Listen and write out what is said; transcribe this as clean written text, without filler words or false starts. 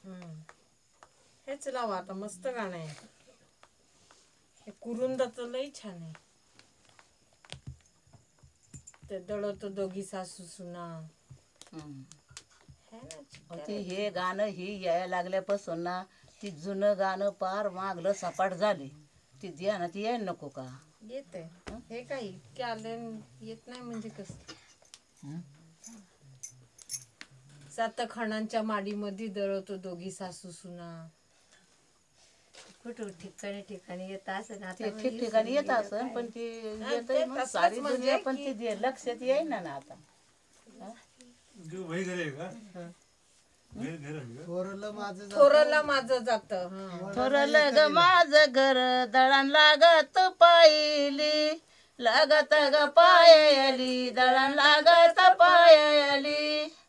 हेच लावा आता, मस्त गाणं आहे हे. कुरुंदाचं लई छान आहे ते. दळतो दोघी सासू सुना. ती हे गाणं ही यायला लागल्यापासून ना ती जुनं गाणं पार मागलं सपाट झाले. ती ध्यानात यायला नको का? येत आहे हे काही इतके आले येत नाही म्हणजे कसं. सात खणांच्या माडीमध्ये दळतो दोघी सासू सुना. कुठं ठिकाणी ठिकाणी येत असं ते ठिकठिकाणी येत असन पण ती येतंय मग सारी दुनिया पण ती लक्षात येईना ना आता. थोरलं माझं जात. थोरलं ग माझं घर दळण लागत पायली, लागत ग पायली दळण लागत पायली.